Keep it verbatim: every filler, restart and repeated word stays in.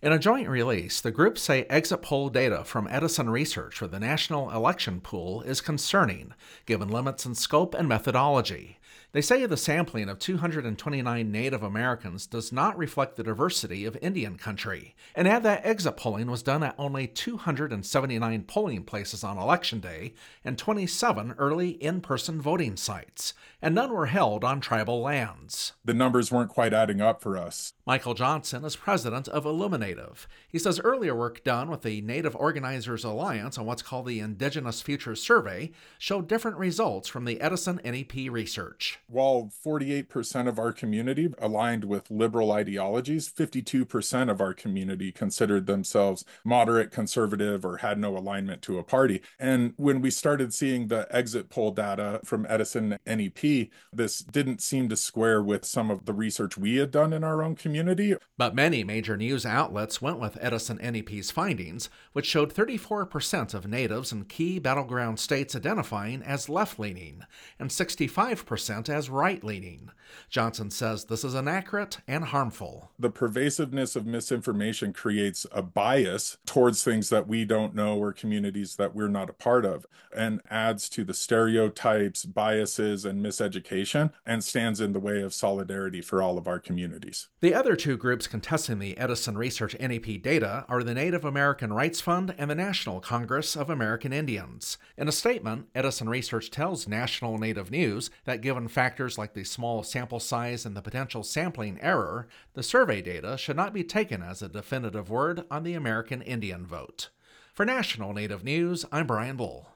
In a joint release, the groups say exit poll data from Edison Research for the National Election Pool is concerning, given limits in scope and methodology. They say the sampling of two hundred twenty-nine Native Americans does not reflect the diversity of Indian country, and add that exit polling was done at only two hundred seventy-nine polling places on Election Day and twenty-seven early in-person voting sites, and none were held on tribal lands. The numbers weren't quite adding up for us. Michael Johnson is president of Illuminative. He says earlier work done with the Native Organizers Alliance on what's called the Indigenous Futures Survey showed different results from the Edison N E P research. While forty-eight percent of our community aligned with liberal ideologies, fifty-two percent of our community considered themselves moderate, conservative, or had no alignment to a party. And when we started seeing the exit poll data from Edison N E P, this didn't seem to square with some of the research we had done in our own community. But many major news outlets went with Edison N E P's findings, which showed thirty-four percent of natives in key battleground states identifying as left-leaning and sixty-five percent as right-leaning. Johnson says this is inaccurate and harmful. The pervasiveness of misinformation creates a bias towards things that we don't know or communities that we're not a part of, and adds to the stereotypes, biases, and miseducation, and stands in the way of solidarity for all of our communities. The other two groups contesting the Edison Research N E P data are the Native American Rights Fund and the National Congress of American Indians. In a statement, Edison Research tells National Native News that given factors like the small sample size and the potential sampling error, the survey data should not be taken as a definitive word on the American Indian vote. For National Native News, I'm Brian Bull.